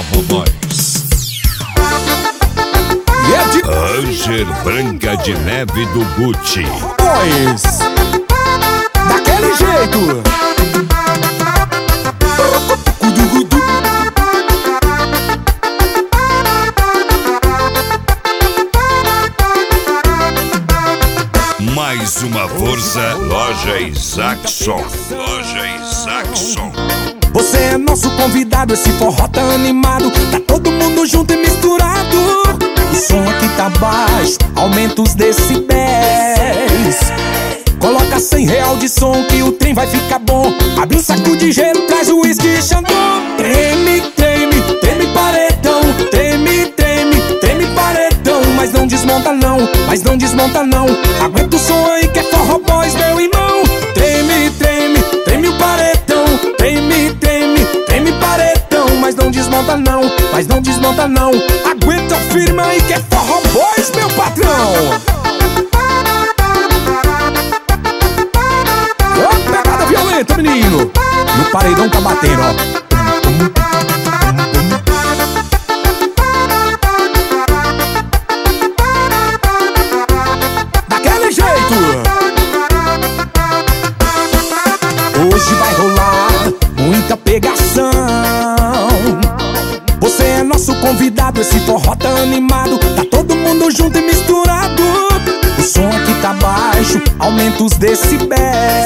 Forró Boys. Ranger Branca de Neve do Gucci. Boys, daquele jeito. Mais uma força, Loja Isaacson. Loja Isaacson. Você é nosso convidado, esse forró tá animado. Tá todo mundo junto e misturado. O som aqui tá baixo, aumenta os decibéis. Coloca R$100 de som que o trem vai ficar bom. Abre um saco de gelo, traz o uísque e xandão. Treme, treme, treme paredão. Treme, treme, treme paredão. Mas não desmonta não, mas não desmonta não. Aguenta o som aí que é Forró Boys, meu irmão. Treme, treme, treme o paredão. Treme, treme, treme paredão. Mas não desmonta não, mas não desmonta não. Aguenta firme aí que é Forró Boys, meu patrão. Ó, pegada violenta, menino. No paredão tá batendo, ó. Daquele jeito. Hoje vai rolar muita pegação. Você é nosso convidado, esse forró tá animado. Tá todo mundo junto e misturado. O som aqui tá baixo, aumenta os decibéis.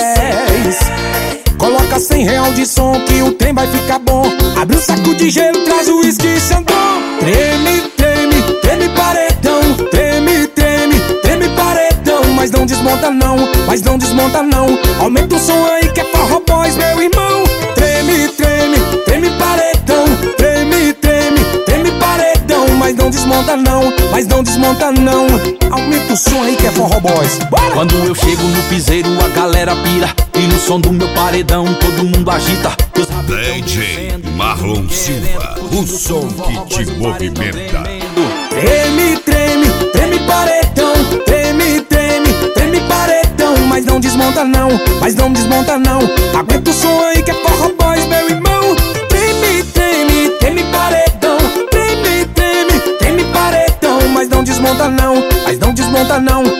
Coloca R$100 de som que o trem vai ficar bom. Abre um saco de gelo, traz o uísque e xandão. Treme, treme, treme paredão. Treme, treme, treme paredão. Mas não desmonta não, mas não desmonta não. Aumenta o som aí que é Forró Boys, meu irmão. Treme, treme, treme paredão. Treme, treme, treme paredão. Mas não desmonta não, mas não desmonta não. Aumenta o som aí que é Forró Boys. Bora! Quando eu chego no piseiro a galera pira. E no som do meu paredão todo mundo agita. DJ Marlon Silva, o som que te movimenta. Treme, treme, treme paredão. Treme, treme, treme paredão. Mas não desmonta não, mas não desmonta não. Aguenta o som aí que é Forró Boys, meu irmão. Treme, treme, treme paredão. Treme, treme, treme paredão. Mas não desmonta não, mas não desmonta não.